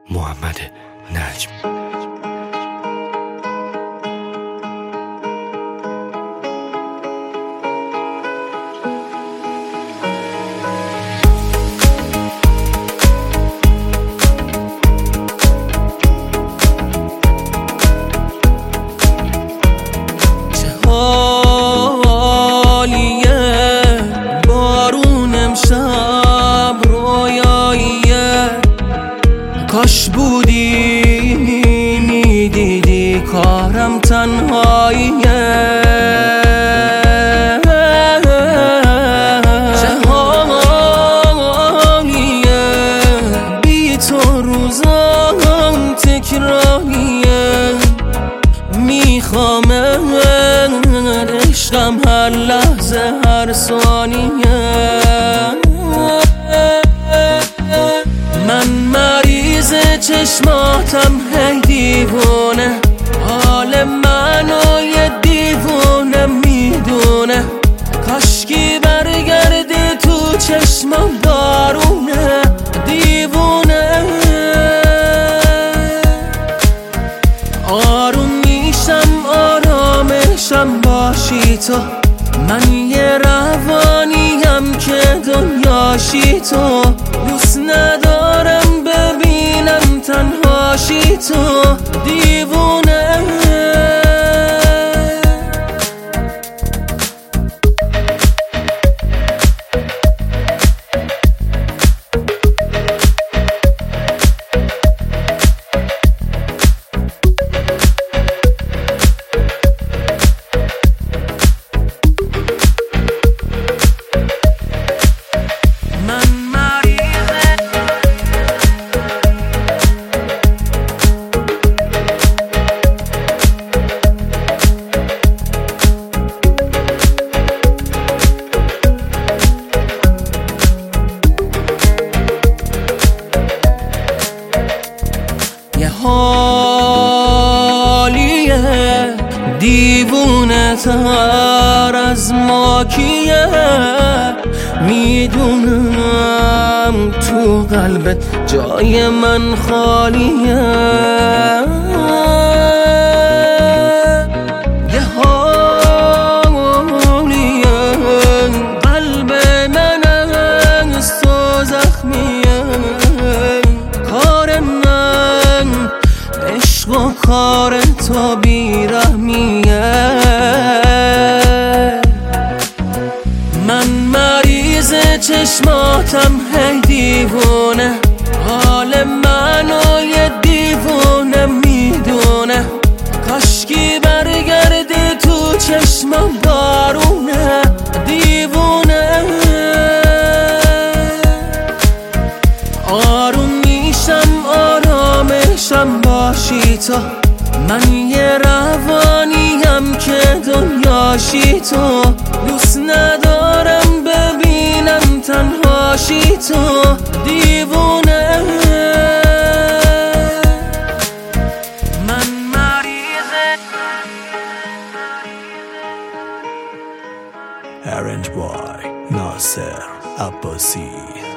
محمد نجم. کاش بودی میدیدی کارم تنهاییه، چه حالیه بی تو روزام تکراریه، میخوام عشقم هر لحظه هر ثانیه. من مریض چشماتم هی دیوونه، حال منو یه دیوونه میدونه، کاشکی برگرده تو چشمم بارونه دیوونه. آروم میشم آرامشم باشی تو، من یه روانیم که دنیاشی تو، دوست ندارم ببینم تنهاشی تو دیوونه. حالیه دیوونه تر از ما کیه، میدونم تو قلبت جای من خالیه. یه حالیه قلب من از تو زخمیه، کار من عشق و کار تو بیرحمیه. من مریض چشماتم هی دیوونه، حال منو یه دیوونه میدونه، کاشکی برگرده تو چشمم بارونه دیوونه. آروم میشم آرامشم باشی تو، من یه روانیم که دنیاشی تو، دوست ندارم ببینم تنهاشی تو دیوونه. من مریض Arranged by ناصر عباسی.